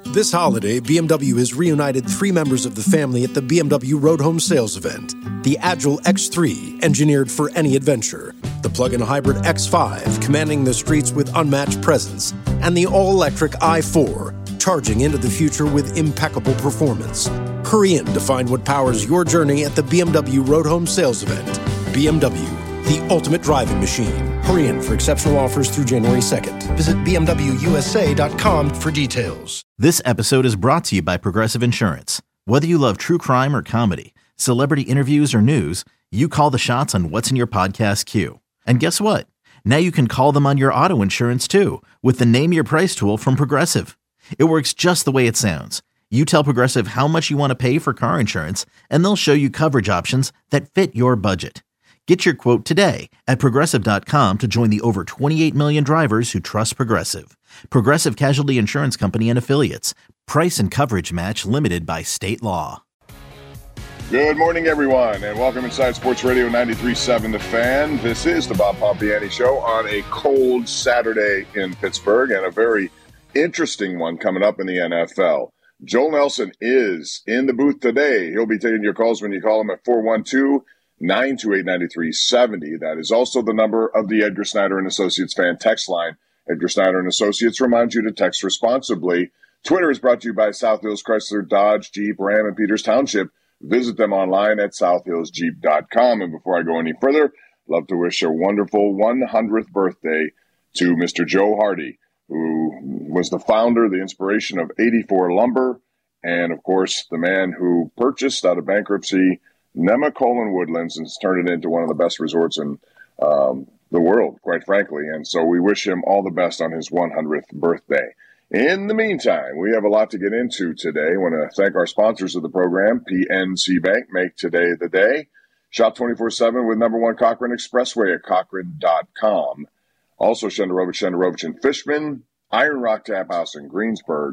This holiday, BMW has reunited 3 members of the family at the BMW Road Home Sales event. The Agile X3, engineered for any adventure. The plug-in hybrid X5, commanding the streets with unmatched presence. And the all-electric i4, charging into the future with impeccable performance. Hurry in to find what powers your journey at the BMW Road Home Sales event. BMW, the ultimate driving machine. Hurry in for exceptional offers through January 2nd. Visit BMWUSA.com for details. This episode is brought to you by Progressive Insurance. Whether you love true crime or comedy, celebrity interviews or news, you call the shots on what's in your podcast queue. And guess what? Now you can call them on your auto insurance too with the Name Your Price tool from Progressive. It works just the way it sounds. You tell Progressive how much you want to pay for car insurance, and they'll show you coverage options that fit your budget. Get your quote today at Progressive.com to join the over 28 million drivers who trust Progressive. Progressive Casualty Insurance Company and Affiliates. Price and coverage match limited by state law. Good morning, everyone, and welcome inside Sports Radio 93.7 The Fan. This is the Bob Pompiani Show on a cold Saturday in Pittsburgh, and a very interesting one coming up in the NFL. Joel Nelson is in the booth today. He'll be taking your calls when you call him at 412-928-9370. That is also the number of the Edgar Snyder and Associates fan text line. Edgar Snyder and Associates reminds you to text responsibly. Twitter is brought to you by South Hills Chrysler, Dodge, Jeep, Ram, and Peters Township. Visit them online at southhillsjeep.com. And before I go any further, I'd love to wish a wonderful 100th birthday to Mr. Joe Hardy, who was the founder, the inspiration of 84 Lumber, and, of course, the man who purchased out of bankruptcy Nemacolin Woodlands and has turned it into one of the best resorts in the world, quite frankly. And so we wish him all the best on his 100th birthday. In the meantime, we have a lot to get into today. I want to thank our sponsors of the program, PNC Bank. Make today the day. Shop 24/7 with number 1 Cochrane Expressway at Cochrane.com. Also, Shenderovich and Fishman, Iron Rock Tap House in Greensburg.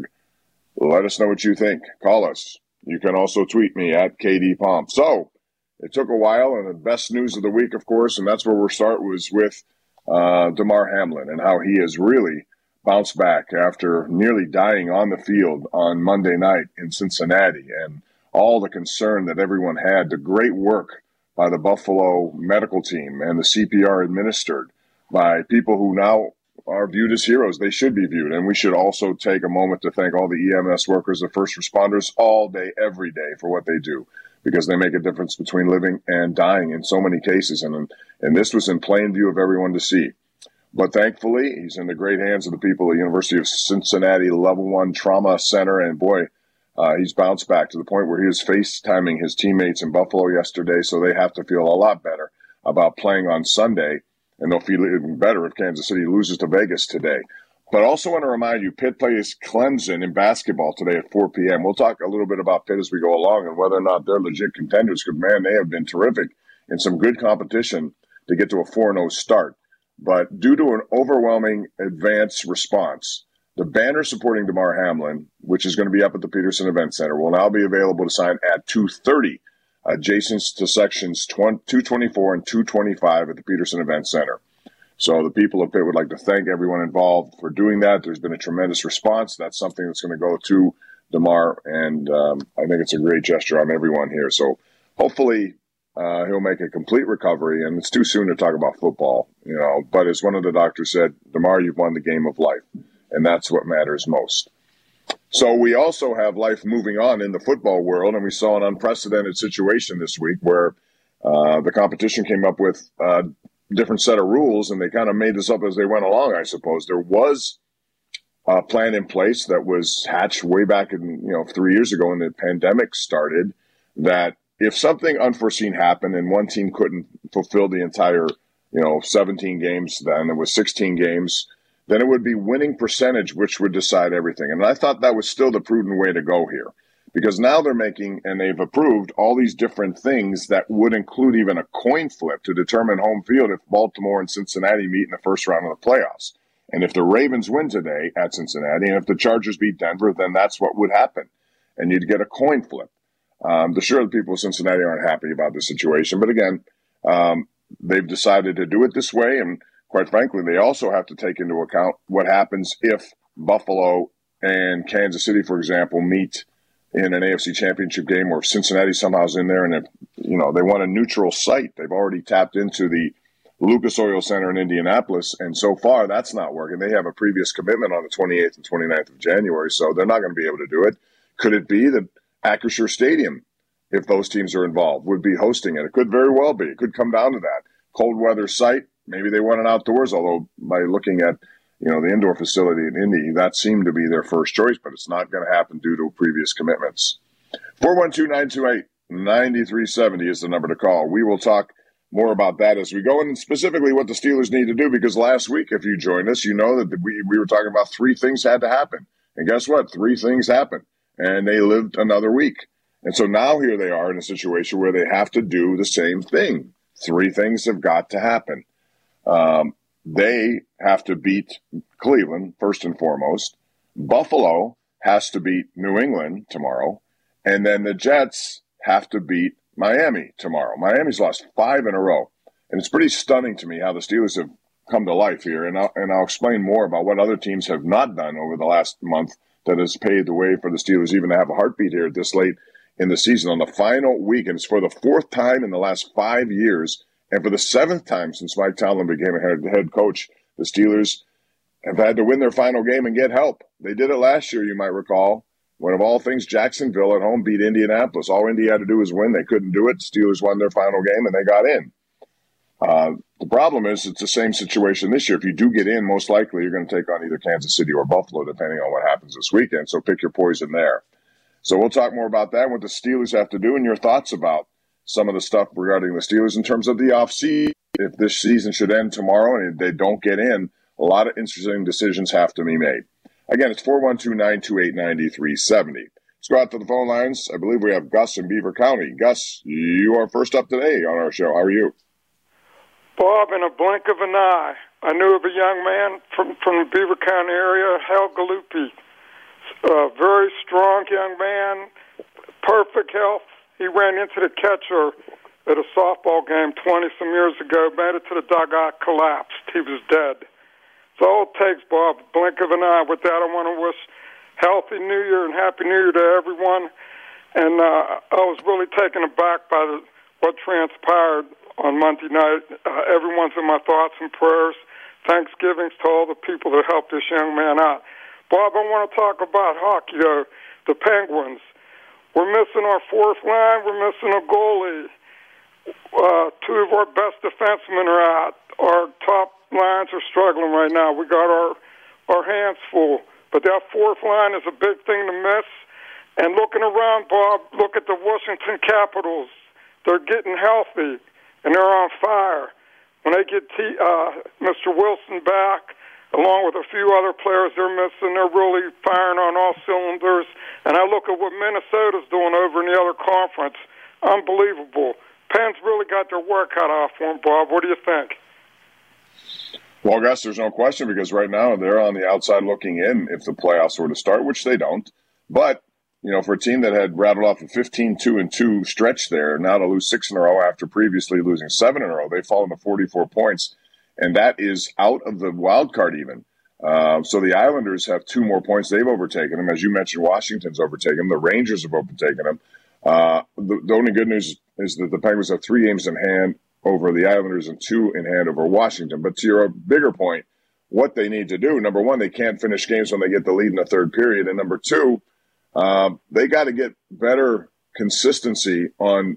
Let us know what you think. Call us. You can also tweet me at KDPomp. So, it took a while, and the best news of the week, of course, and that's where we'll start, was with Damar Hamlin and how he has really bounced back after nearly dying on the field on Monday night in Cincinnati, and all the concern that everyone had, the great work by the Buffalo medical team and the CPR administered by people who now are viewed as heroes. They should be viewed. And we should also take a moment to thank all the EMS workers, the first responders, all day, every day for what they do, because they make a difference between living and dying in so many cases. And this was in plain view of everyone to see. But thankfully, he's in the great hands of the people at the University of Cincinnati Level 1 Trauma Center. And boy, he's bounced back to the point where he was FaceTiming his teammates in Buffalo yesterday. So they have to feel a lot better about playing on Sunday. And they'll feel even better if Kansas City loses to Vegas today. But also want to remind you, Pitt plays Clemson in basketball today at 4 p.m. We'll talk a little bit about Pitt as we go along and whether or not they're legit contenders. Because, man, they have been terrific in some good competition to get to a 4-0 start. But due to an overwhelming advance response, the banner supporting Damar Hamlin, which is going to be up at the Peterson Event Center, will now be available to sign at 2:30, adjacent to sections 224 and 225 at the Peterson Event Center. So the people of Pitt would like to thank everyone involved for doing that. There's been a tremendous response. That's something that's going to go to Damar, and I think it's a great gesture on everyone here. So hopefully he'll make a complete recovery, and it's too soon to talk about football, but as one of the doctors said, Damar, you've won the game of life, and that's what matters most. So we also have life moving on in the football world, and we saw an unprecedented situation this week where the competition came up with a different set of rules, and they kind of made this up as they went along, I suppose. There was a plan in place that was hatched way back in 3 years ago when the pandemic started, that if something unforeseen happened and one team couldn't fulfill the entire 17 games, then it was 16 games, then it would be winning percentage, which would decide everything. And I thought that was still the prudent way to go here, because now they're making, and they've approved all these different things that would include even a coin flip to determine home field if Baltimore and Cincinnati meet in the first round of the playoffs. And if the Ravens win today at Cincinnati, and if the Chargers beat Denver, then that's what would happen. And you'd get a coin flip. The people of Cincinnati aren't happy about the situation. But again, they've decided to do it this way. And quite frankly, they also have to take into account what happens if Buffalo and Kansas City, for example, meet in an AFC Championship game, or if Cincinnati somehow is in there, and if, they want a neutral site, they've already tapped into the Lucas Oil Center in Indianapolis, and so far that's not working. They have a previous commitment on the 28th and 29th of January, so they're not going to be able to do it. Could it be that Acrisure Stadium, if those teams are involved, would be hosting it? It could very well be. It could come down to that. Cold weather site, maybe they want it outdoors, although by looking at the indoor facility in Indy, that seemed to be their first choice, but it's not going to happen due to previous commitments. 412-928-9370 is the number to call. We will talk more about that as we go, and specifically what the Steelers need to do, because last week, if you joined us, you know that we were talking about 3 things had to happen. And guess what? 3 things happened, and they lived another week. And so now here they are in a situation where they have to do the same thing. 3 things have got to happen. They have to beat Cleveland, first and foremost. Buffalo has to beat New England tomorrow. And then the Jets have to beat Miami tomorrow. Miami's lost 5 in a row. And it's pretty stunning to me how the Steelers have come to life here. And I'll explain more about what other teams have not done over the last month that has paved the way for the Steelers even to have a heartbeat here this late in the season on the final week. And it's for the 4th time in the last 5 years. And for the 7th time since Mike Tomlin became a head coach, the Steelers have had to win their final game and get help. They did it last year, you might recall, when of all things, Jacksonville at home beat Indianapolis. All Indy had to do was win. They couldn't do it. The Steelers won their final game, and they got in. The problem is it's the same situation this year. If you do get in, most likely you're going to take on either Kansas City or Buffalo, depending on what happens this weekend. So pick your poison there. So we'll talk more about that and what the Steelers have to do and your thoughts about some of the stuff regarding the Steelers in terms of the offseason. If this season should end tomorrow and they don't get in, a lot of interesting decisions have to be made. Again, it's 412-928-9370. Let's go out to the phone lines. I believe we have Gus in Beaver County. Gus, you are first up today on our show. How are you? Bob, in a blink of an eye, I knew of a young man from the Beaver County area, Hal Galuppi. A very strong young man, perfect health. He ran into the catcher at a softball game 20-some years ago, made it to the dugout, collapsed. He was dead. So all it takes, Bob, a blink of an eye. With that, I want to wish healthy New Year and Happy New Year to everyone. And I was really taken aback by what transpired on Monday night. Everyone's in my thoughts and prayers. Thanksgivings to all the people that helped this young man out. Bob, I want to talk about hockey, though. The Penguins. We're missing our 4th line. We're missing a goalie. 2 of our best defensemen are out. Our top lines are struggling right now. We got our hands full. But that 4th line is a big thing to miss. And looking around, Bob, look at the Washington Capitals. They're getting healthy, and they're on fire. When they get Mr. Wilson back, along with a few other players they're missing, they're really firing on all cylinders. And I look at what Minnesota's doing over in the other conference. Unbelievable. Penn's really got their work cut off for them, Bob. What do you think? Well, Gus, there's no question because right now they're on the outside looking in if the playoffs were to start, which they don't. But, for a team that had rattled off a 15-2-2 stretch there, now to lose 6 in a row after previously losing 7 in a row, they've fallen to 44 points. And that is out of the wild card even. So the Islanders have 2 more points. They've overtaken them. As you mentioned, Washington's overtaken them. The Rangers have overtaken them. The only good news is that the Penguins have 3 games in hand over the Islanders and 2 in hand over Washington. But to your bigger point, what they need to do, number one, they can't finish games when they get the lead in the 3rd period. And number 2, they got to get better consistency on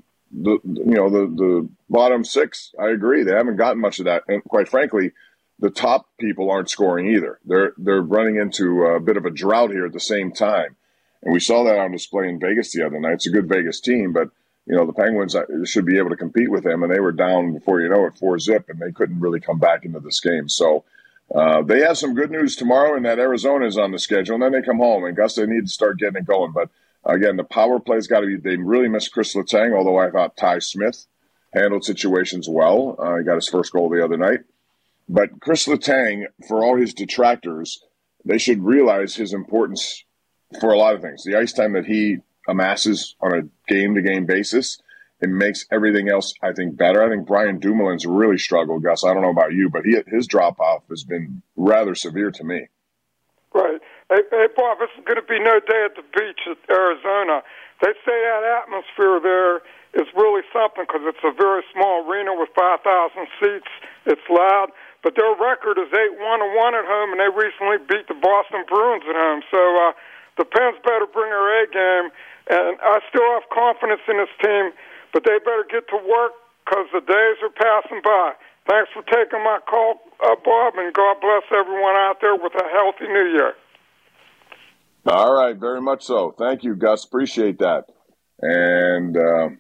the bottom 6. I agree. They haven't gotten much of that. And quite frankly, the top people aren't scoring either. They're running into a bit of a drought here at the same time. And we saw that on display in Vegas the other night. It's a good Vegas team, but the Penguins should be able to compete with them, and they were down before you know it 4-0, and they couldn't really come back into this game. So they have some good news tomorrow, and that Arizona is on the schedule, and then they come home. And Gus, they need to start getting it going. But again, the power play's got to be. They really missed Chris Letang, although I thought Ty Smith handled situations well. He got his first goal the other night. But Chris Letang, for all his detractors, they should realize his importance for a lot of things. The ice time that he amasses on a game-to-game basis, it makes everything else, I think, better. I think Brian Dumoulin's really struggled, Gus. I don't know about you, but his drop-off has been rather severe to me. Right. Hey, Bob, it's going to be no day at the beach at Arizona. They say that atmosphere there is really something because it's a very small arena with 5,000 seats. It's loud. But their record is 8-1-1 at home, and they recently beat the Boston Bruins at home. So the Pens better bring their A game. And I still have confidence in this team, but they better get to work because the days are passing by. Thanks for taking my call, Bob, and God bless everyone out there with a healthy New Year. All right, very much so. Thank you, Gus. Appreciate that. And,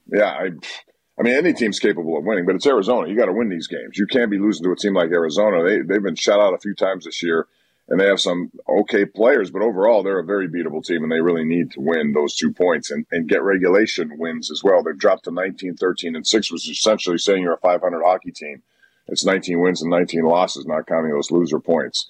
I mean, any team's capable of winning, but it's Arizona. You got to win these games. You can't be losing to a team like Arizona. They've been shut out a few times this year, and they have some okay players, but overall they're a very beatable team, and they really need to win those 2 points and get regulation wins as well. They've dropped to 19-13-6, which is essentially saying you're a 500 hockey team. It's 19 wins and 19 losses, not counting those loser points.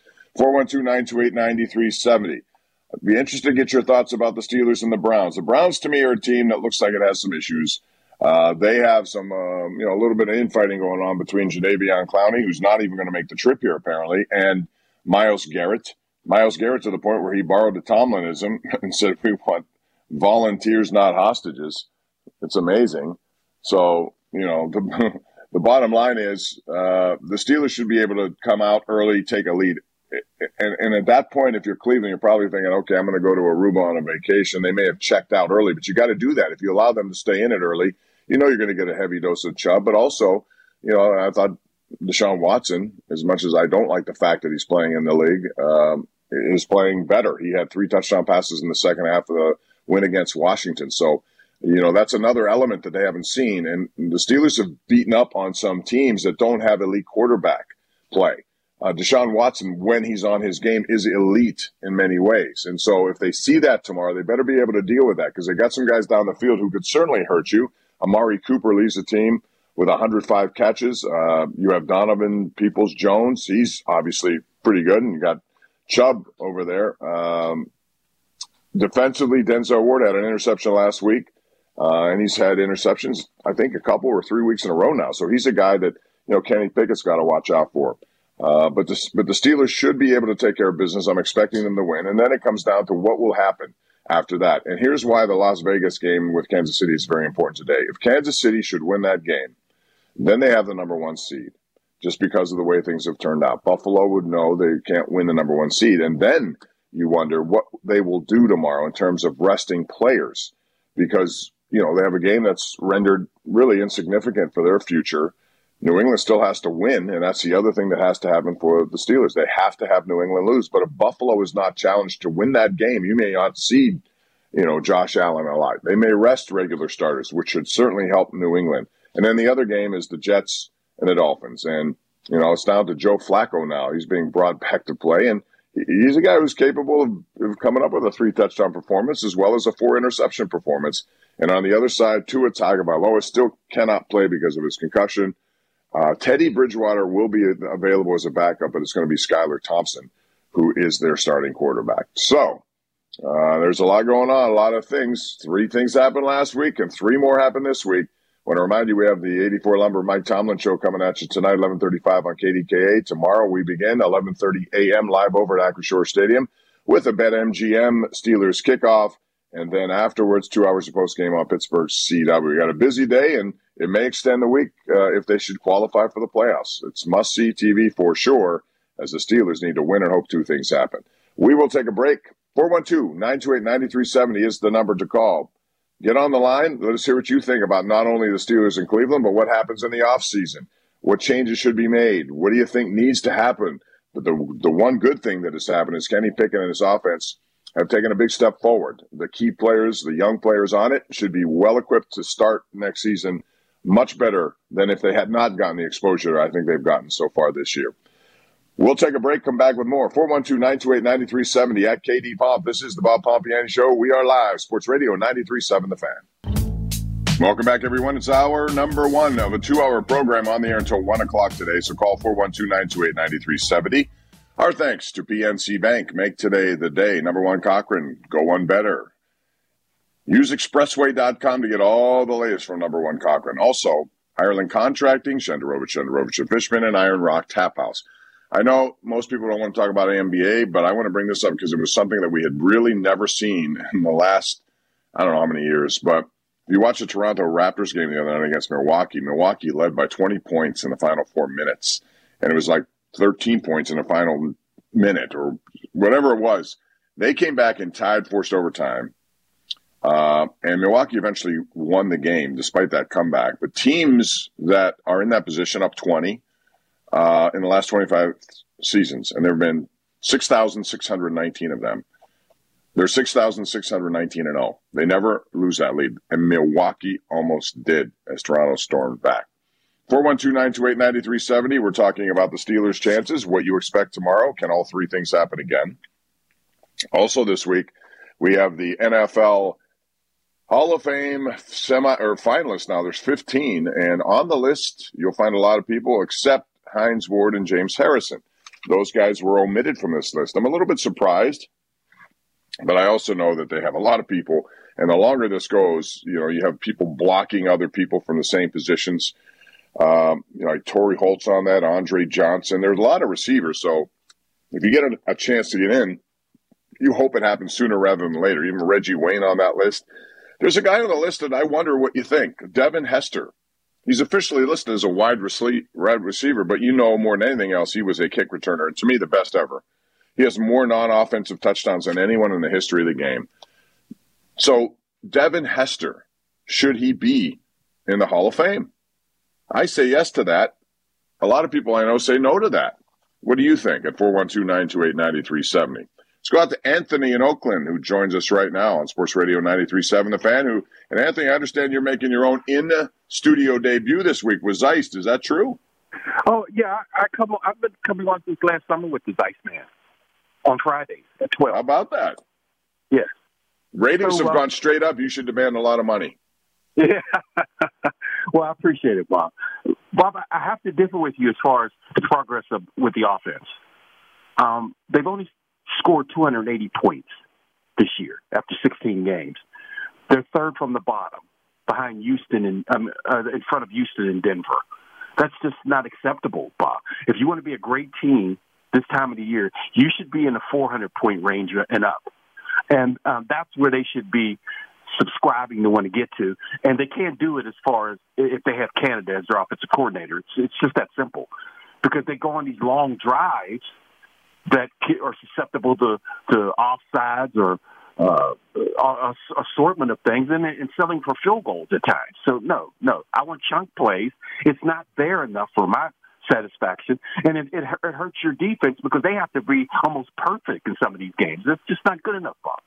412-928-9370. I'd be interested to get your thoughts about the Steelers and the Browns. The Browns, to me, are a team that looks like it has some issues. They have some, a little bit of infighting going on between Jadeveon Clowney, who's not even going to make the trip here, apparently, and Myles Garrett. Myles Garrett to the point where he borrowed the Tomlinism and said, we want volunteers, not hostages. It's amazing. So, the bottom line is the Steelers should be able to come out early, take a lead. And at that point, if you're Cleveland, you're probably thinking, okay, I'm going to go to Aruba on a vacation. They may have checked out early, but you got to do that. If you allow them to stay in it early, you're going to get a heavy dose of Chubb. But also, I thought Deshaun Watson, as much as I don't like the fact that he's playing in the league, is playing better. He had 3 touchdown passes in the second half of the win against Washington. So, that's another element that they haven't seen. And the Steelers have beaten up on some teams that don't have elite quarterback play. Deshaun Watson, when he's on his game, is elite in many ways. And so if they see that tomorrow, they better be able to deal with that because they got some guys down the field who could certainly hurt you. Amari Cooper leads the team with 105 catches. You have Donovan Peoples-Jones. He's obviously pretty good. And you got Chubb over there. Defensively, Denzel Ward had an interception last week. And he's had interceptions, I think, a couple or 3 weeks in a row now. So he's a guy that, Kenny Pickett's got to watch out for. But the Steelers should be able to take care of business. I'm expecting them to win. And then it comes down to what will happen after that. And here's why the Las Vegas game with Kansas City is very important today. If Kansas City should win that game, then they have the number 1 seed just because of the way things have turned out. Buffalo would know they can't win the number 1 seed. And then you wonder what they will do tomorrow in terms of resting players because, they have a game that's rendered really insignificant for their future. New England still has to win, and that's the other thing that has to happen for the Steelers. They have to have New England lose. But if Buffalo is not challenged to win that game, you may not see, Josh Allen a lot. They may rest regular starters, which should certainly help New England. And then the other game is the Jets and the Dolphins. And, it's down to Joe Flacco now. He's being brought back to play, and he's a guy who's capable of coming up with a 3-touchdown performance as well as a 4-interception performance. And on the other side, Tua Tagovailoa still cannot play because of his concussion. Teddy Bridgewater will be available as a backup, but it's going to be Skylar Thompson, who is their starting quarterback. So there's a lot going on, a lot of things. 3 things happened last week, and 3 more happened this week. I want to remind you we have the 84 Lumber Mike Tomlin Show coming at you tonight, 11:35 on KDKA. Tomorrow we begin 11:30 a.m. live over at Acrisure Stadium with a BetMGM Steelers kickoff, and then afterwards 2 hours of postgame on Pittsburgh CW. We got a busy day, and it may extend the week if they should qualify for the playoffs. It's must-see TV for sure, as the Steelers need to win and hope 2 things happen. We will take a break. 412-928-9370 is the number to call. Get on the line. Let us hear what you think about not only the Steelers in Cleveland, but what happens in the offseason. What changes should be made? What do you think needs to happen? But the one good thing that has happened is Kenny Pickett and his offense have taken a big step forward. The key players, the young players on it, should be well-equipped to start next season much better than if they had not gotten the exposure I think they've gotten so far this year. We'll take a break, come back with more. 412-928-9370 at KD Pomp. This is the Bob Pompiani Show. We are live. Sports Radio 93.7 The Fan. Welcome back, everyone. It's hour number 1 of a 2-hour program on the air until 1 o'clock today. So call 412-928-9370. Our thanks to PNC Bank. Make today the day. Number 1 Cochran. Go one better. Use expressway.com to get all the latest from Number 1 Cochran. Also, Ireland Contracting, Shenderovich and Fishman, and Iron Rock Tap House. I know most people don't want to talk about NBA, but I want to bring this up because it was something that we had really never seen in the last, I don't know how many years. But if you watch the Toronto Raptors game the other night against Milwaukee, Milwaukee led by 20 points in the final 4 minutes. And it was like 13 points in the final minute or whatever it was. They came back and tied, forced overtime. And Milwaukee eventually won the game despite that comeback. But teams that are in that position up 20 in the last 25 seasons, and there have been 6,619 of them. They're 6,619-0. They never lose that lead. And Milwaukee almost did as Toronto stormed back. 412-928-9370. We're talking about the Steelers' chances, what you expect tomorrow. Can all three things happen again? Also this week, we have the NFL Hall of Fame finalists now. There's 15, and on the list, you'll find a lot of people except Hines Ward and James Harrison. Those guys were omitted from this list. I'm a little bit surprised, but I also know that they have a lot of people, and the longer this goes, you have people blocking other people from the same positions. Like Torrey Holt's on that, Andre Johnson. There's a lot of receivers, so if you get a chance to get in, you hope it happens sooner rather than later. Even Reggie Wayne on that list. There's a guy on the list that I wonder what you think. Devin Hester. He's officially listed as a wide receiver, but more than anything else, he was a kick returner. And to me, the best ever. He has more non-offensive touchdowns than anyone in the history of the game. So, Devin Hester, should he be in the Hall of Fame? I say yes to that. A lot of people I know say no to that. What do you think at 412-928-9370? Let's go out to Anthony in Oakland, who joins us right now on Sports Radio 93.7 The Fan. And Anthony, I understand you're making your own in-studio debut this week with Zeist. Is that true? Oh, yeah. I've been coming on since last summer with the Zeist Man on Fridays at 12. How about that? Yes. Ratings have gone straight up. You should demand a lot of money. Yeah. Well, I appreciate it, Bob. Bob, I have to differ with you as far as the progress with the offense. They've only scored 280 points this year after 16 games. They're third from the bottom, behind Houston and in front of Houston and Denver. That's just not acceptable, Bob. If you want to be a great team this time of the year, you should be in the 400-point range and up. And that's where they should be subscribing to want to get to. And they can't do it as far as if they have Canada as their offensive coordinator. It's just that simple. Because they go on these long drives that are susceptible to offsides or assortment of things and selling for field goals at times. So, no. I want chunk plays. It's not there enough for my satisfaction. And it hurts your defense because they have to be almost perfect in some of these games. It's just not good enough, Bob.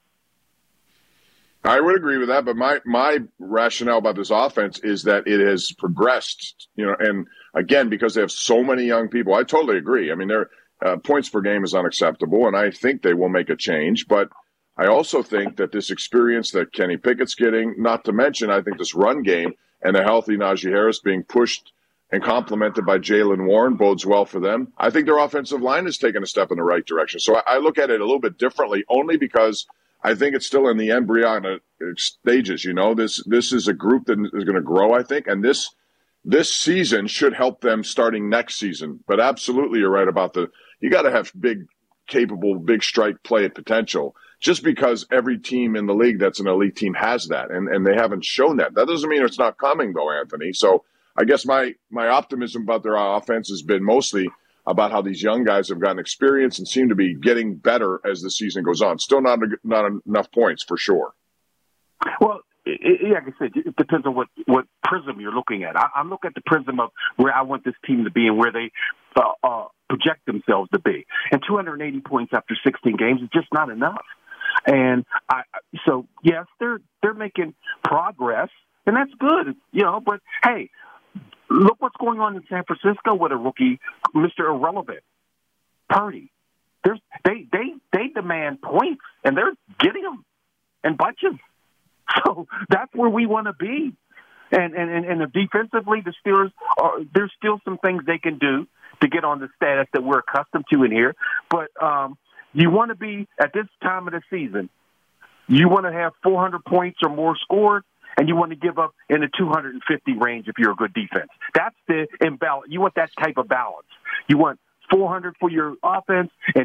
I would agree with that, but my rationale about this offense is that it has progressed, and again, because they have so many young people, I totally agree. I mean, their points per game is unacceptable, and I think they will make a change, but I also think that this experience that Kenny Pickett's getting, not to mention, I think this run game and a healthy Najee Harris being pushed and complemented by Jaylen Warren bodes well for them. I think their offensive line has taken a step in the right direction. So I look at it a little bit differently, only because I think it's still in the embryonic stages. This is a group that is going to grow, I think, and this season should help them starting next season. But absolutely, you're right about you got to have capable, big strike play at potential. Just because every team in the league that's an elite team has that, and they haven't shown that. That doesn't mean it's not coming, though, Anthony. So I guess my optimism about their offense has been mostly about how these young guys have gotten experience and seem to be getting better as the season goes on. Still not enough points, for sure. Well, like I said, it depends on what prism you're looking at. I'm looking at the prism of where I want this team to be and where they project themselves to be. And 280 points after 16 games is just not enough. And so, yes, they're making progress, and that's good, But, hey, look what's going on in San Francisco with a rookie, Mr. Irrelevant, Purdy. They demand points, and they're getting them in bunches. So that's where we want to be. And defensively, the Steelers there's still some things they can do to get on the status that we're accustomed to in here. But you want to be, at this time of the season, you want to have 400 points or more scored, and you want to give up in the 250 range if you're a good defense. That's the imbalance. You want that type of balance. You want 400 for your offense and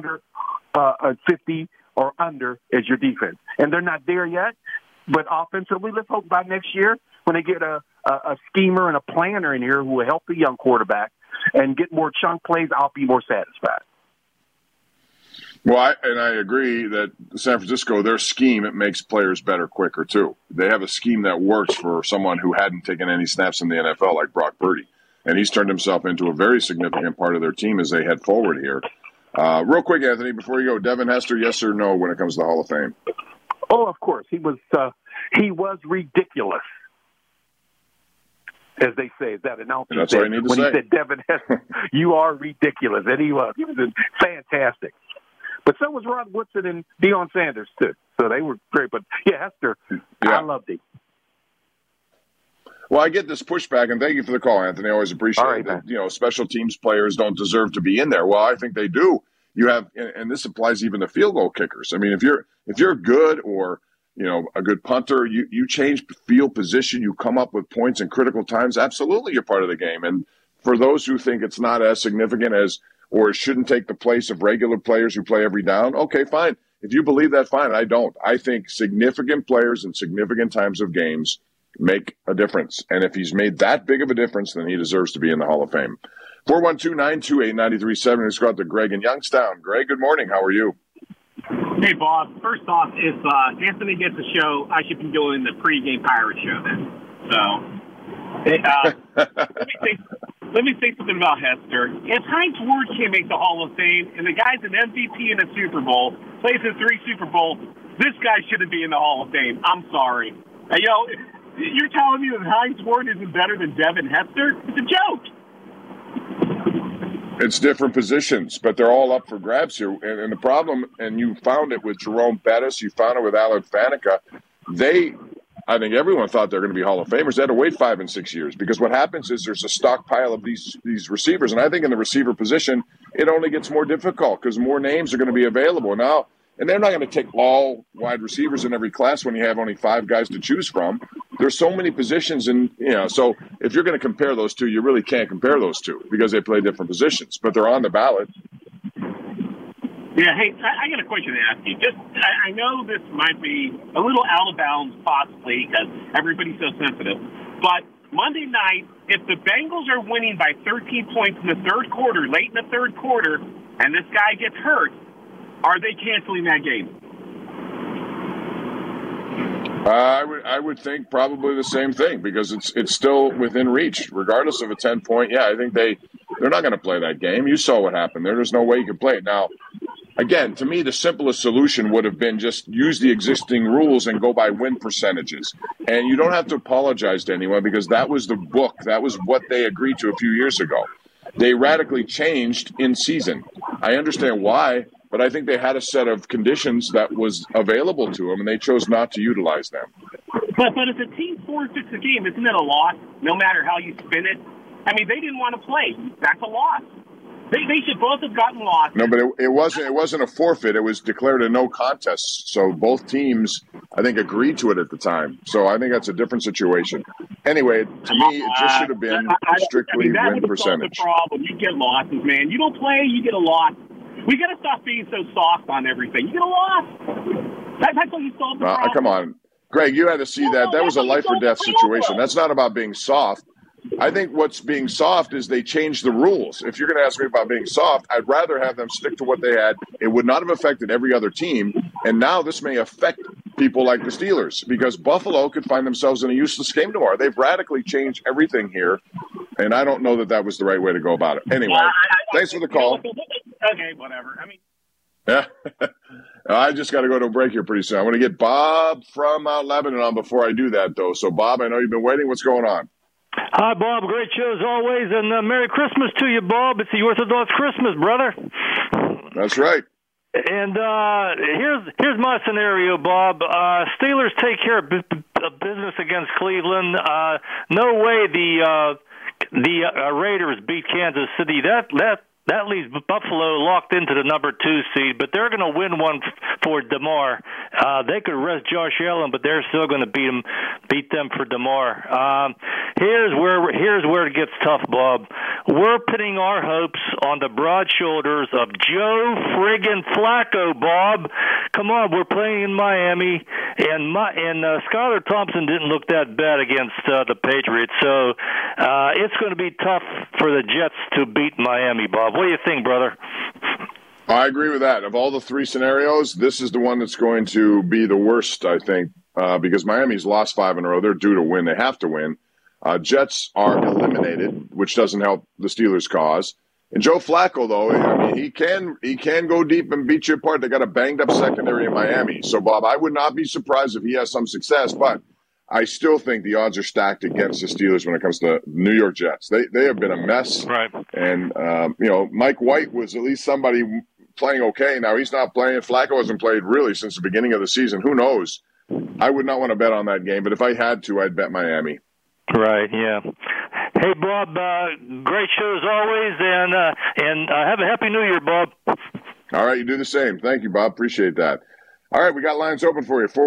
250 or under as your defense. And they're not there yet. But offensively, let's hope by next year when they get a schemer and a planner in here who will help the young quarterback and get more chunk plays, I'll be more satisfied. Well, I agree that San Francisco, their scheme, it makes players better quicker, too. They have a scheme that works for someone who hadn't taken any snaps in the NFL, like Brock Purdy. And he's turned himself into a very significant part of their team as they head forward here. Real quick, Anthony, before you go, Devin Hester, yes or no when it comes to the Hall of Fame? Oh, of course. He was ridiculous, as they say. That announcer that's said, what I need to when say. He said, Devin Hester, you are ridiculous. And he was. He was fantastic. But so was Rod Woodson and Deion Sanders, too. So they were great. But, yeah, Hester, I loved him. Well, I get this pushback, and thank you for the call, Anthony. I always appreciate it. You know, special teams players don't deserve to be in there. Well, I think they do. You have, and this applies even to field goal kickers. I mean, if you're good or, you know, a good punter, you change field position, you come up with points in critical times, absolutely you're part of the game. And for those who think it's not as significant as, or it shouldn't take the place of regular players who play every down, okay, fine. If you believe that, fine. I don't. I think significant players in significant times of games make a difference. And if he's made that big of a difference, then he deserves to be in the Hall of Fame. 412-928-9370. Let's go out to Greg in Youngstown. Greg, good morning. How are you? Hey, Bob. First off, if Anthony gets a show, I should be doing the pregame pirate show then. So, let me say something about Hester. If Hines Ward can't make the Hall of Fame and the guy's an MVP in a Super Bowl, plays in 3 Super Bowls, this guy shouldn't be in the Hall of Fame. I'm sorry. You're telling me that Hines Ward isn't better than Devin Hester? It's a joke. It's different positions, but they're all up for grabs here. And the problem, and you found it with Jerome Bettis, you found it with Alan Faneca, I think everyone thought they were going to be Hall of Famers. They had to wait 5 and 6 years because what happens is there's a stockpile of these receivers. And I think in the receiver position, it only gets more difficult because more names are going to be available now. And they're not going to take all wide receivers in every class when you have only 5 guys to choose from. There's so many positions, and so if you're going to compare those two, you really can't compare those two because they play different positions, but they're on the ballot. Yeah, hey, I got a question to ask you. I know this might be a little out of bounds possibly because everybody's so sensitive, but Monday night, if the Bengals are winning by 13 points in the third quarter, late in the third quarter, and this guy gets hurt, are they canceling that game? I would think probably the same thing because it's still within reach, regardless of a 10-point. Yeah, I think they're not going to play that game. You saw what happened there. There's no way you can play it. Now, again, to me, the simplest solution would have been just use the existing rules and go by win percentages. And you don't have to apologize to anyone because that was the book. That was what they agreed to a few years ago. They radically changed in season. I understand why. But I think they had a set of conditions that was available to them, and they chose not to utilize them. But if the team 4-6 a game, isn't it a loss, no matter how you spin it? I mean, they didn't want to play. That's a loss. They should both have gotten lost. No, but it wasn't a forfeit. It was declared a no contest. So both teams, I think, agreed to it at the time. So I think that's a different situation. Anyway, to me, it just should have been strictly win percentage. The problem. You get losses, man. You don't play, you get a loss. We got to stop being so soft on everything. You get a loss. That's how you solve the problem. Come on. Greg, you had to see that. That was a life or death situation. That's not about being soft. I think what's being soft is they changed the rules. If you're going to ask me about being soft, I'd rather have them stick to what they had. It would not have affected every other team. And now this may affect people like the Steelers because Buffalo could find themselves in a useless game tomorrow. They've radically changed everything here. And I don't know that was the right way to go about it. Anyway, thanks for the call. Okay, whatever. Yeah. I just got to go to a break here pretty soon. I want to get Bob from Mount Lebanon on before I do that, though. So, Bob, I know you've been waiting. What's going on? Hi, Bob. Great show as always. And Merry Christmas to you, Bob. It's the Orthodox Christmas, brother. That's right. And here's my scenario, Bob. Steelers take care of business against Cleveland. No way the Raiders beat Kansas City. That That leaves Buffalo locked into the number 2 seed, but they're going to win one for DeMar. They could rest Josh Allen, but they're still going to beat them for DeMar. Here's where it gets tough, Bob. We're putting our hopes on the broad shoulders of Joe friggin' Flacco, Bob. Come on, we're playing in Miami, and Skylar Thompson didn't look that bad against the Patriots, so it's going to be tough for the Jets to beat Miami, Bob. What do you think, brother? I agree with that. Of all the 3 scenarios, this is the one that's going to be the worst, I think, because Miami's lost 5 in a row. They're due to win. They have to win. Jets are eliminated, which doesn't help the Steelers' cause. And Joe Flacco, though, I mean, he can go deep and beat you apart. They got a banged-up secondary in Miami. So, Bob, I would not be surprised if he has some success, but I still think the odds are stacked against the Steelers when it comes to New York Jets. They have been a mess. Right. And, Mike White was at least somebody playing okay. Now he's not playing. Flacco hasn't played really since the beginning of the season. Who knows? I would not want to bet on that game, but if I had to, I'd bet Miami. Right, yeah. Hey, Bob, great show as always, and have a Happy New Year, Bob. All right, you do the same. Thank you, Bob. Appreciate that. All right, we got lines open for you.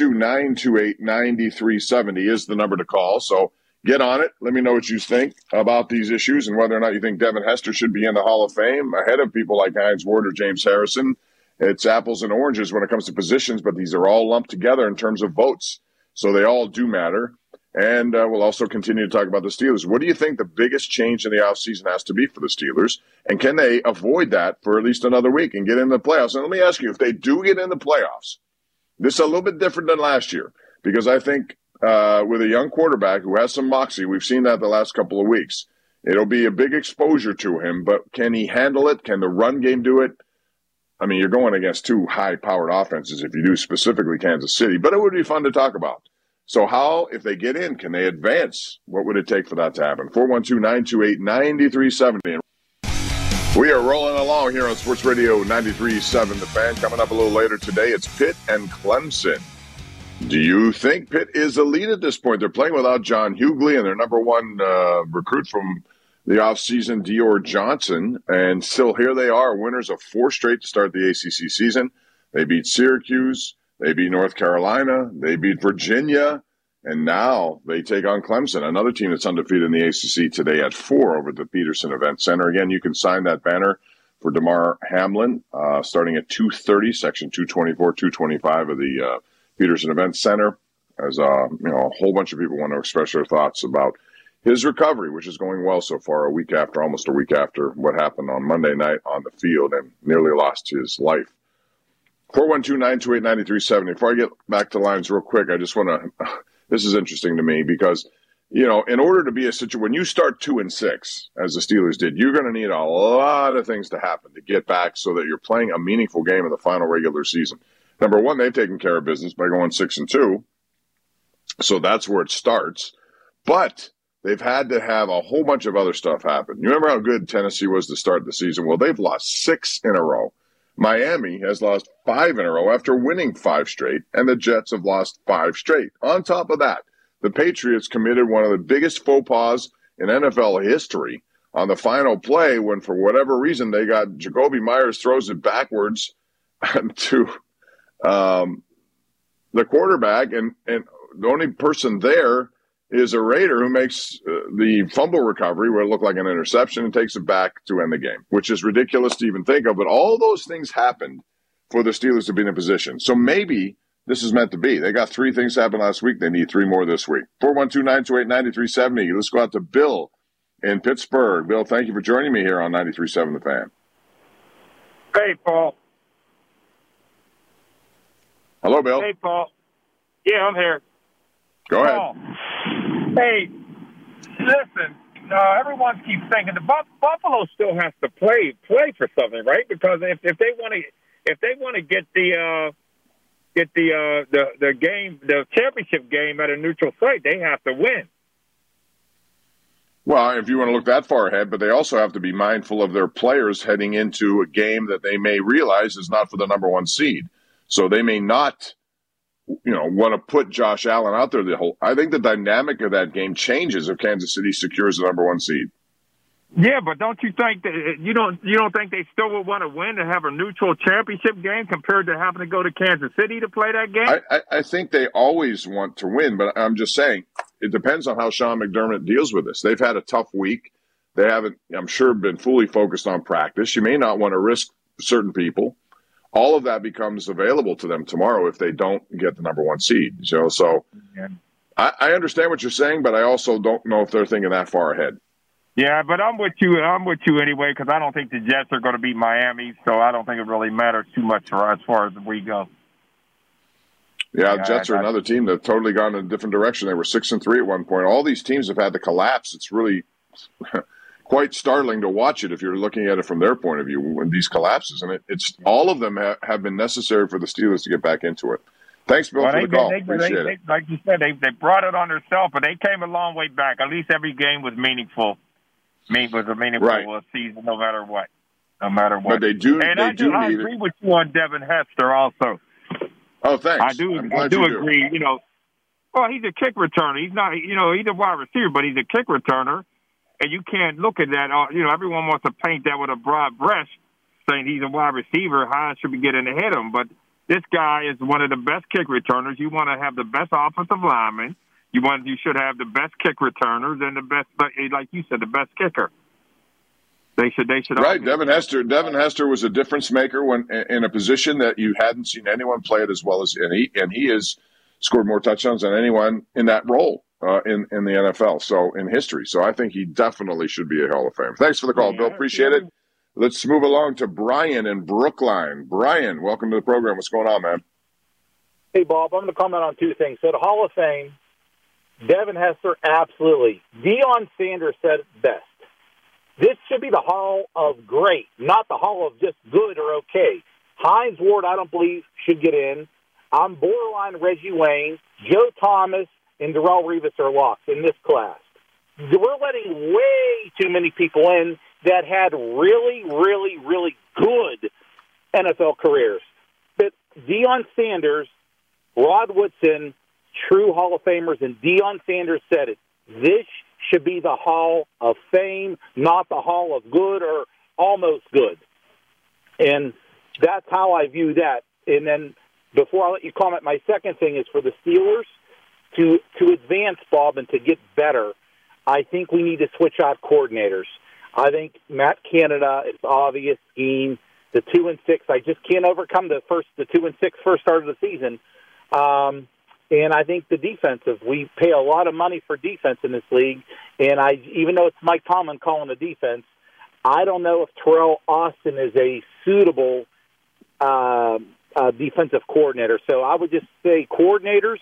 412-928-9370 is the number to call. So get on it. Let me know what you think about these issues and whether or not you think Devin Hester should be in the Hall of Fame ahead of people like Hines Ward or James Harrison. It's apples and oranges when it comes to positions, but these are all lumped together in terms of votes. So they all do matter. And we'll also continue to talk about the Steelers. What do you think the biggest change in the offseason has to be for the Steelers? And can they avoid that for at least another week and get in the playoffs? And let me ask you, if they do get in the playoffs, this is a little bit different than last year because I think with a young quarterback who has some moxie, we've seen that the last couple of weeks, it'll be a big exposure to him. But can he handle it? Can the run game do it? I mean, you're going against 2 high-powered offenses if you do specifically Kansas City, but it would be fun to talk about. So how, if they get in, can they advance? What would it take for that to happen? 412-928-9370. We are rolling along here on Sports Radio 93.7 The Fan. Coming up a little later today, it's Pitt and Clemson. Do you think Pitt is elite at this point? They're playing without John Hughley and their number 1 recruit from the offseason, Dior Johnson. And still here they are, winners of 4 straight to start the ACC season. They beat Syracuse. They beat North Carolina. They beat Virginia. And now they take on Clemson, another team that's undefeated in the ACC today at 4 over at the Peterson Event Center. Again, you can sign that banner for Damar Hamlin starting at 2:30, section 224, 225 of the Peterson Event Center. As a whole bunch of people want to express their thoughts about his recovery, which is going well so far, almost a week after what happened on Monday night on the field and nearly lost his life. 412-928-9370. Before I get back to lines real quick, I just want to this is interesting to me because, in order to be a situation, when you start 2-6, as the Steelers did, you're going to need a lot of things to happen to get back so that you're playing a meaningful game in the final regular season. Number one, they've taken care of business by going 6-2. So that's where it starts. But they've had to have a whole bunch of other stuff happen. You remember how good Tennessee was to start the season? Well, they've lost 6 in a row. Miami has lost 5 in a row after winning 5 straight, and the Jets have lost 5 straight. On top of that, the Patriots committed one of the biggest faux pas in NFL history on the final play when, for whatever reason, they got Jacoby Myers throws it backwards to the quarterback, and the only person there is a Raider who makes the fumble recovery where it looked like an interception and takes it back to end the game, which is ridiculous to even think of. But all those things happened for the Steelers to be in a position. So maybe this is meant to be. They got 3 things happen last week. They need 3 more this week. 412-928-9370. Let's go out to Bill in Pittsburgh. Bill, thank you for joining me here on 93.7 The Fan. Hey, Paul. Hello, Bill. Hey, Paul. Yeah, I'm here. Go ahead. Paul. Hey, listen, everyone keeps thinking the Buffalo still has to play for something, right? Because if they want to get the game, the championship game at a neutral site, they have to win. Well, if you want to look that far ahead, but they also have to be mindful of their players heading into a game that they may realize is not for the number 1 seed. So they may not want to put Josh Allen out there I think the dynamic of that game changes if Kansas City secures the number 1 seed. Yeah, but don't you think that you don't think they still would want to win to have a neutral championship game compared to having to go to Kansas City to play that game? I think they always want to win, but I'm just saying it depends on how Sean McDermott deals with this. They've had a tough week. They haven't, I'm sure, been fully focused on practice. You may not want to risk certain people. All of that becomes available to them tomorrow if they don't get the number one seed. So yeah. I understand what you're saying, but I also don't know if they're thinking that far ahead. Yeah, but I'm with you anyway because I don't think the Jets are going to beat Miami, so I don't think it really matters too much for us as far as we go. Yeah, the Jets are another team that totally gone in a different direction. They were 6-3 at one point. All these teams have had to collapse. It's really quite startling to watch it if you're looking at it from their point of view when these collapses. And it's all of them have been necessary for the Steelers to get back into it. Thanks, Bill, for the call. Appreciate it. Like you said, they brought it on themselves, but they came a long way back. At least every game was meaningful. Was a meaningful season, no matter what. But they do. And I agree with you on Devin Hester also. Oh, thanks. I do agree. Well, he's a kick returner. He's not. He's a wide receiver, but he's a kick returner, and you can't look at that. Everyone wants to paint that with a broad brush, saying he's a wide receiver. Hines should be getting ahead of him, but this guy is one of the best kick returners. You want to have the best offensive lineman. You should have the best kick returners and the best, like you said, the best kicker. They should. Right, Devin Hester was a difference maker when in a position that you hadn't seen anyone play it as well as he has scored more touchdowns than anyone in that role in the NFL. So in history, so I think he definitely should be a Hall of Fame. Thanks for the call, Bill. Appreciate it. Let's move along to Brian in Brookline. Brian, welcome to the program. What's going on, man? Hey, Bob. I'm going to comment on two things. So the Hall of Fame. Devin Hester, absolutely. Deion Sanders said it best. This should be the Hall of Great, not the Hall of just good or okay. Hines Ward, I don't believe, should get in. I'm borderline Reggie Wayne. Joe Thomas and Darrelle Revis are locked in this class. We're letting way too many people in that had really, really, really good NFL careers. But Deion Sanders, Rod Woodson, true Hall of Famers, and Deion Sanders said it. This should be the Hall of Fame, not the Hall of Good or almost good. And that's how I view that. And then before I let you comment, my second thing is for the Steelers to advance, Bob, and to get better, I think we need to switch out coordinators. I think Matt Canada, it's obvious scheme. The 2-6, I just can't overcome the 2-6 first start of the season. And I think the defensive, we pay a lot of money for defense in this league. And even though it's Mike Tomlin calling the defense, I don't know if Terrell Austin is a suitable defensive coordinator. So I would just say coordinators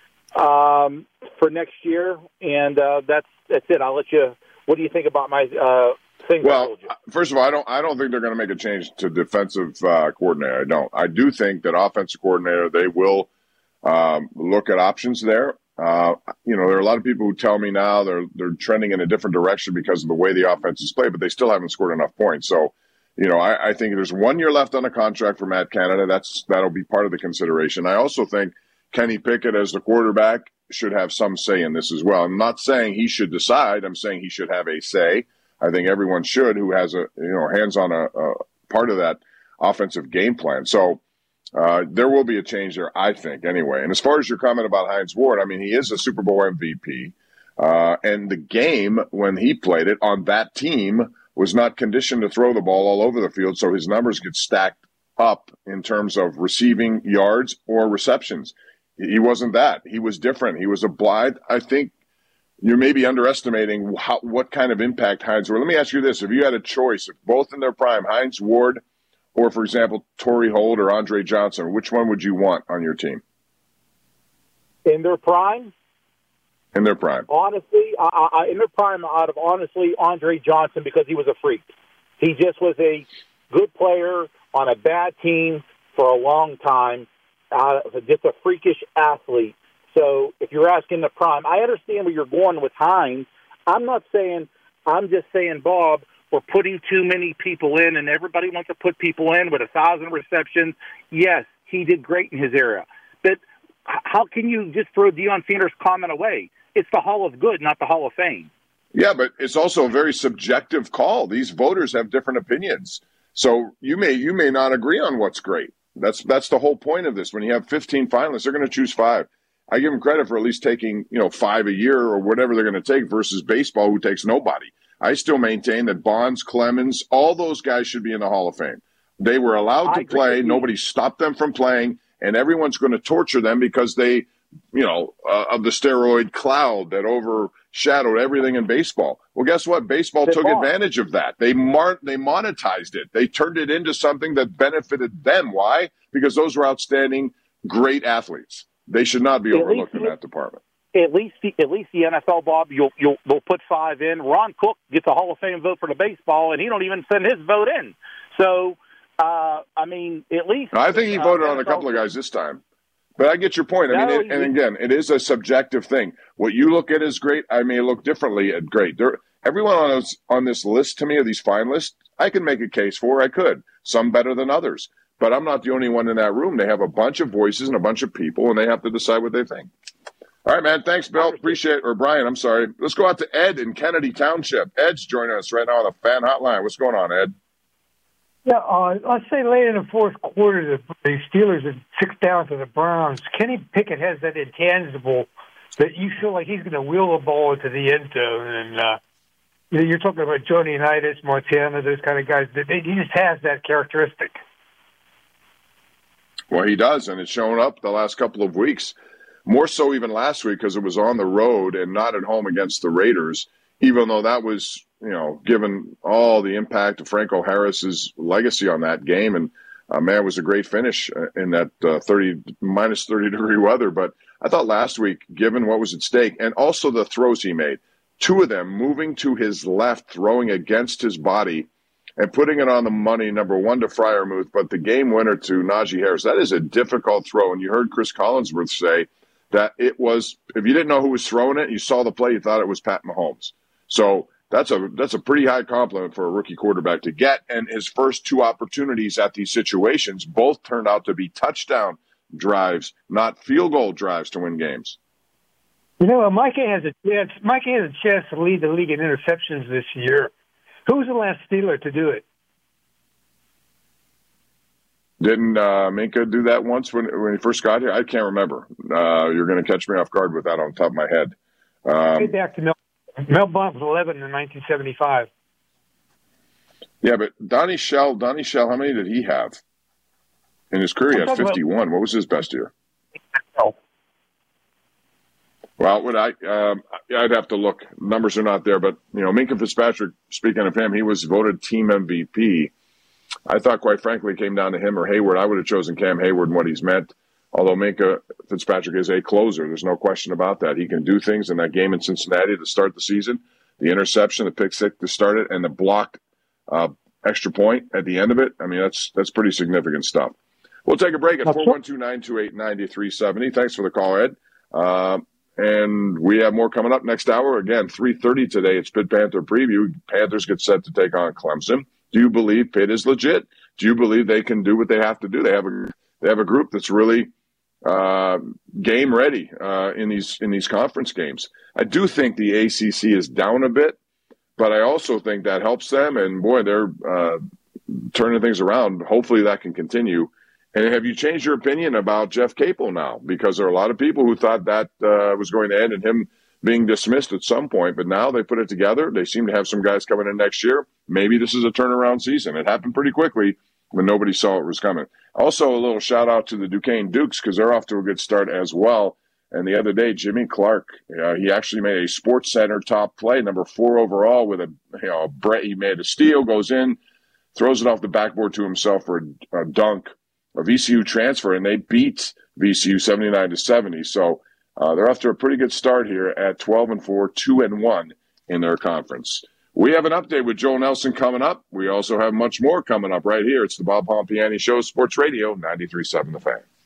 for next year. And that's it. I'll let you. What do you think about my thing? Well, first of all, I don't think they're going to make a change to defensive coordinator. I don't. I do think that offensive coordinator, they will look at options there. There are a lot of people who tell me now they're trending in a different direction because of the way the offense is played, but they still haven't scored enough points. So, I think there's 1 year left on the contract for Matt Canada. That'll be part of the consideration. I also think Kenny Pickett as the quarterback should have some say in this as well. I'm not saying he should decide. I'm saying he should have a say. I think everyone should who has hands on a part of that offensive game plan. So, there will be a change there, I think, anyway. And as far as your comment about Hines Ward, I mean, he is a Super Bowl MVP. And the game, when he played it on that team, was not conditioned to throw the ball all over the field, so his numbers get stacked up in terms of receiving yards or receptions. He wasn't that. He was different. He was a Blythe. I think you may be underestimating what kind of impact Hines Ward. Let me ask you this. If you had a choice, if both in their prime, Hines Ward or, for example, Torrey Holt or Andre Johnson, which one would you want on your team? In their prime? In their prime. Honestly, in their prime, out of Andre Johnson, because he was a freak. He just was a good player on a bad team for a long time, just a freakish athlete. So if you're asking the prime, I understand where you're going with Hines. I'm just saying, Bob, we're putting too many people in, and everybody wants to put people in with 1,000 receptions. Yes, he did great in his era. But how can you just throw Deion Sanders' comment away? It's the Hall of Good, not the Hall of Fame. Yeah, but it's also a very subjective call. These voters have different opinions. So you may not agree on what's great. That's the whole point of this. When you have 15 finalists, they're going to choose 5. I give them credit for at least taking 5 a year or whatever they're going to take versus baseball, who takes nobody. I still maintain that Bonds, Clemens, all those guys should be in the Hall of Fame. They were allowed to play. Nobody stopped them from playing, and everyone's going to torture them because they, of the steroid cloud that overshadowed everything in baseball. Well, guess what? Baseball took advantage of that. They monetized it. They turned it into something that benefited them. Why? Because those were outstanding, great athletes. They should not be overlooked in that department. At least the NFL, Bob, they'll put 5 in. Ron Cook gets a Hall of Fame vote for the baseball, and he don't even send his vote in. So, at least I think he voted on a couple of guys this time. But I get your point. And again, it is a subjective thing. What you look at as great, I may look differently at great. Everyone on this list, to me, of these finalists, I can make a case for. I could. Some better than others. But I'm not the only one in that room. They have a bunch of voices and a bunch of people, and they have to decide what they think. All right, man. Thanks, Bill. Appreciate it. Or Brian, I'm sorry. Let's go out to Ed in Kennedy Township. Ed's joining us right now on the fan hotline. What's going on, Ed? Yeah, let's say late in the fourth quarter, the Steelers are 6 down to the Browns. Kenny Pickett has that intangible that you feel like he's going to wheel the ball into the end zone. And you're talking about Johnny Unitas, Montana, those kind of guys. He just has that characteristic. Well, he does, and it's shown up the last couple of weeks. More so even last week because it was on the road and not at home against the Raiders, even though that was, given all the impact of Franco Harris's legacy on that game. And, it was a great finish in that minus 30 degree weather. But I thought last week, given what was at stake, and also the throws he made, 2 of them moving to his left, throwing against his body, and putting it on the money, number 1 to Freiermuth, but the game winner to Najee Harris. That is a difficult throw. And you heard Chris Collinsworth say that it was, if you didn't know who was throwing it, you saw the play, you thought it was Pat Mahomes. So that's a pretty high compliment for a rookie quarterback to get. And his first 2 opportunities at these situations both turned out to be touchdown drives, not field goal drives to win games. Micah has a chance to lead the league in interceptions this year. Who was the last Steeler to do it? Didn't Minka do that once when he first got here? I can't remember. You're going to catch me off guard with that on top of my head. Back to Mel Blount was 11 in 1975. Yeah, but Donnie Shell, how many did he have? In his career, he had 51. What was his best year? Well, I'd have to look. Numbers are not there, but Minka Fitzpatrick. Speaking of him, he was voted team MVP. I thought, quite frankly, it came down to him or Hayward. I would have chosen Cam Hayward and what he's meant. Although Minka Fitzpatrick is a closer, there's no question about that. He can do things in that game in Cincinnati to start the season. The interception, the pick six to start it, and the blocked extra point at the end of it. I mean, that's pretty significant stuff. We'll take a break at 412-928-9370. Thanks for the call, Ed. And we have more coming up next hour. Again, 3:30 today. It's Pitt Panther Preview. Panthers get set to take on Clemson. Do you believe Pitt is legit? Do you believe they can do what they have to do? They have a group that's really game ready in these conference games. I do think the ACC is down a bit, but I also think that helps them. And boy, they're turning things around. Hopefully that can continue. And have you changed your opinion about Jeff Capel now? Because there are a lot of people who thought that was going to end in him being dismissed at some point, but now they put it together. They seem to have some guys coming in next year. Maybe this is a turnaround season. It happened pretty quickly when nobody saw it was coming. Also, a little shout out to the Duquesne Dukes because they're off to a good start as well. And the other day, Jimmy Clark, he actually made a Sports Center top play, number 4 overall, with he made a steal, goes in, throws it off the backboard to himself for a dunk, a VCU transfer, and they beat VCU 79-70. So they're off to a pretty good start here at 12-4, 2-1 in their conference. We have an update with Joel Nelson coming up. We also have much more coming up right here. It's the Bob Pompiani Show, Sports Radio 93.7 The Fan.